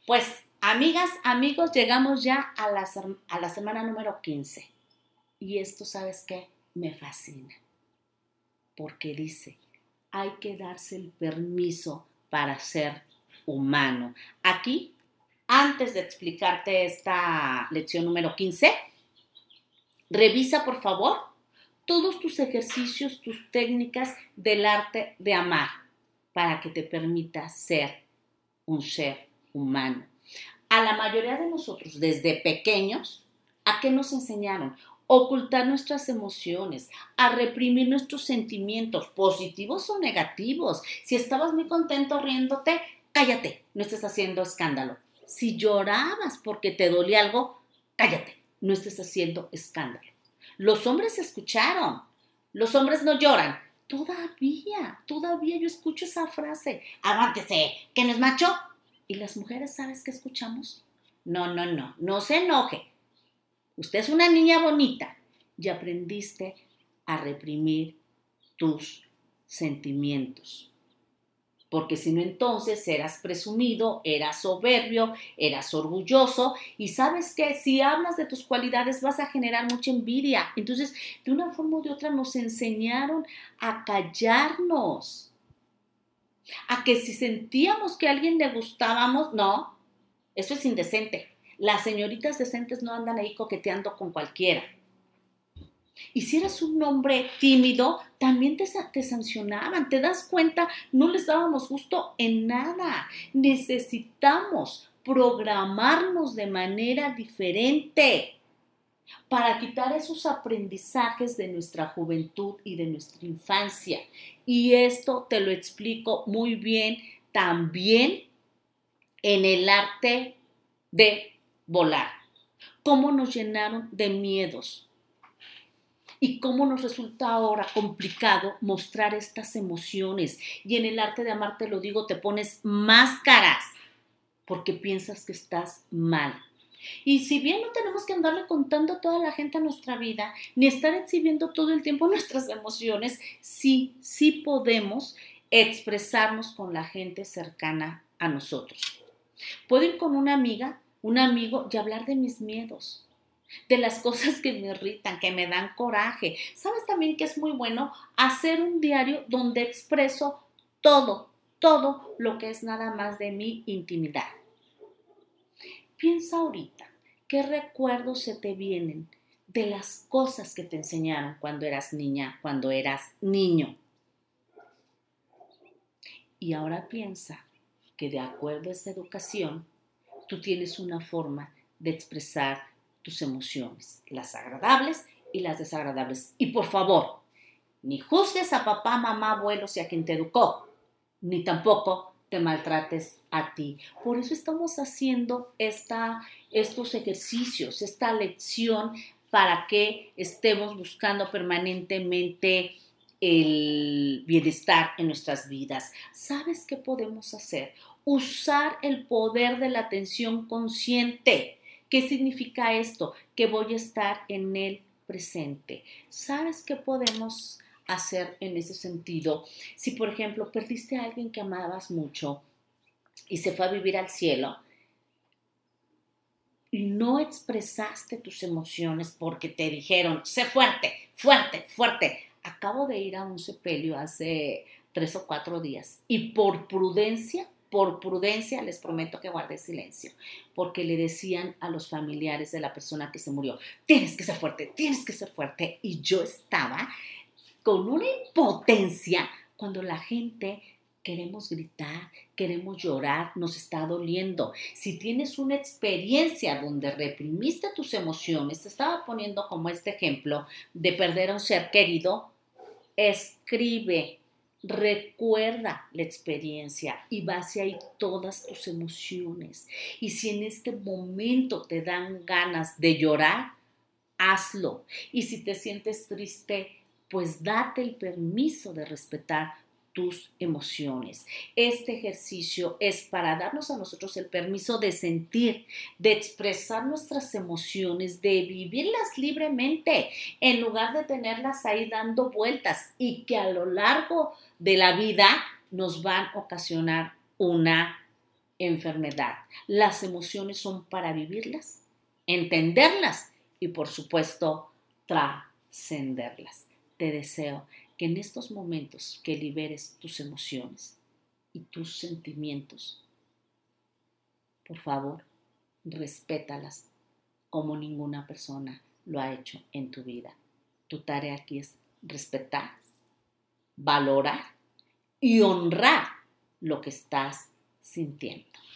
Pues, amigas, amigos, llegamos ya a la semana número 15. Y esto, ¿sabes qué? Me fascina. Porque dice, hay que darse el permiso para ser humano. Aquí, antes de explicarte esta lección número 15, revisa, por favor, todos tus ejercicios, tus técnicas del arte de amar para que te permita ser un ser humano. A la mayoría de nosotros, desde pequeños, ¿a qué nos enseñaron? Ocultar nuestras emociones, a reprimir nuestros sentimientos, positivos o negativos. Si estabas muy contento riéndote, cállate, no estés haciendo escándalo. Si llorabas porque te dolía algo, cállate, no estés haciendo escándalo. Los hombres escucharon, los hombres no lloran. Todavía yo escucho esa frase, aguántese, ¿que no es macho? Y las mujeres, ¿sabes qué escuchamos? No se enoje. Usted es una niña bonita y aprendiste a reprimir tus sentimientos. Porque si no, entonces eras presumido, eras soberbio, eras orgulloso y ¿sabes qué? Si hablas de tus cualidades vas a generar mucha envidia. Entonces, de una forma u de otra nos enseñaron a callarnos, a que si sentíamos que a alguien le gustábamos, no, eso es indecente. Las señoritas decentes no andan ahí coqueteando con cualquiera. Y si eras un hombre tímido, también te sancionaban. ¿Te das cuenta? No les dábamos gusto en nada. Necesitamos programarnos de manera diferente para quitar esos aprendizajes de nuestra juventud y de nuestra infancia. Y esto te lo explico muy bien también en el arte de volar. Cómo nos llenaron de miedos y cómo nos resulta ahora complicado mostrar estas emociones. Y en el arte de amar, te lo digo, te pones máscaras porque piensas que estás mal. Y si bien no tenemos que andarle contando a toda la gente a nuestra vida, ni estar exhibiendo todo el tiempo nuestras emociones, sí podemos expresarnos con la gente cercana a nosotros. Puedo ir con una amiga, un amigo y hablar de mis miedos, de las cosas que me irritan, que me dan coraje. ¿Sabes también que es muy bueno hacer un diario donde expreso todo lo que es nada más de mi intimidad? Piensa ahorita, ¿qué recuerdos se te vienen de las cosas que te enseñaron cuando eras niña, cuando eras niño? Y ahora piensa que de acuerdo a esta educación, tú tienes una forma de expresar tus emociones, las agradables y las desagradables. Y por favor, ni juzgues a papá, mamá, abuelos y a quien te educó, ni tampoco te maltrates a ti. Por eso estamos haciendo estos ejercicios, esta lección para que estemos buscando permanentemente el bienestar en nuestras vidas. ¿Sabes qué podemos hacer? Usar el poder de la atención consciente. ¿Qué significa esto? Que voy a estar en el presente. ¿Sabes qué podemos hacer en ese sentido? Si, por ejemplo, perdiste a alguien que amabas mucho y se fue a vivir al cielo y no expresaste tus emociones porque te dijeron, sé fuerte, fuerte, fuerte. Acabo de ir a un sepelio hace 3 o 4 días y por prudencia les prometo que guardé silencio, porque le decían a los familiares de la persona que se murió, tienes que ser fuerte, y yo estaba con una impotencia cuando la gente queremos gritar, queremos llorar, nos está doliendo. Si tienes una experiencia donde reprimiste tus emociones, te estaba poniendo como este ejemplo de perder a un ser querido, escribe, recuerda la experiencia y vacia ahí todas tus emociones. Y si en este momento te dan ganas de llorar, hazlo. Y si te sientes triste, pues date el permiso de respetar tus emociones. Este ejercicio es para darnos a nosotros el permiso de sentir, de expresar nuestras emociones, de vivirlas libremente, en lugar de tenerlas ahí dando vueltas y que a lo largo de la vida nos van a ocasionar una enfermedad. Las emociones son para vivirlas, entenderlas y, por supuesto, trascenderlas. Te deseo que en estos momentos que liberes tus emociones y tus sentimientos, por favor, respétalas como ninguna persona lo ha hecho en tu vida. Tu tarea aquí es respetar, valorar y honrar lo que estás sintiendo.